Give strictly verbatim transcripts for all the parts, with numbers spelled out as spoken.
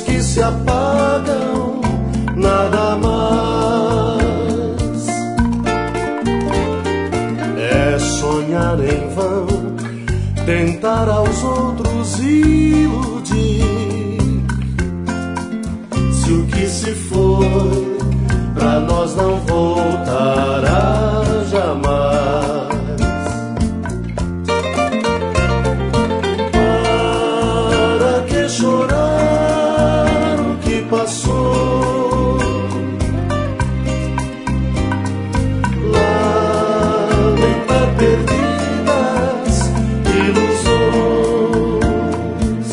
que se apagam, nada mais. É sonhar em vão, tentar aos outros iludir. Se o que se foi pra nós não voltará jamais. Para que chorar o que passou? Lamentar perdidas ilusões.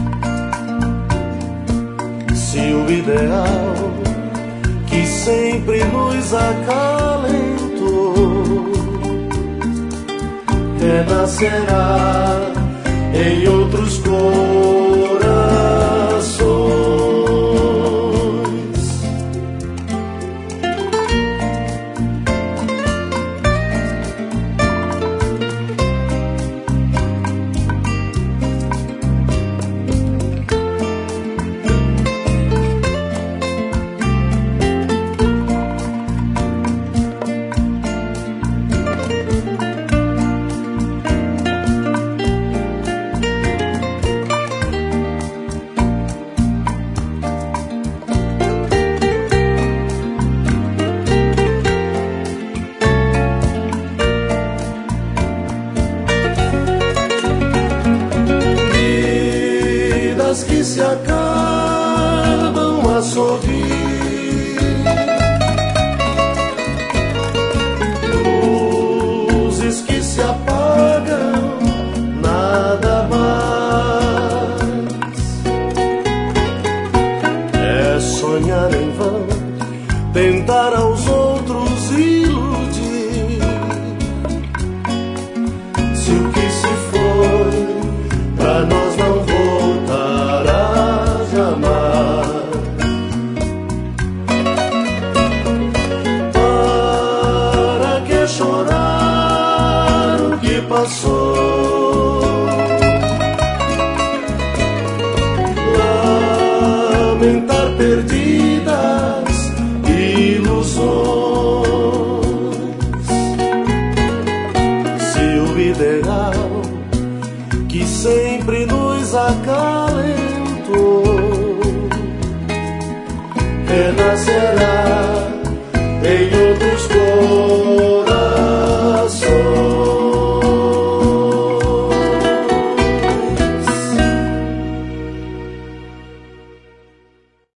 Se o ideal que sempre nos acalentou renascerá em outros corações. Que se acabam a sorrir, luzes que se apagam, nada mais. É sonhar em vão, tentar aos outros iludir. Se o que se foi pra nós não voltará jamais. Para que chorar o que passou? Lamentar perdidas ilusões. Se o ideal que sempre nos acalentou renascerá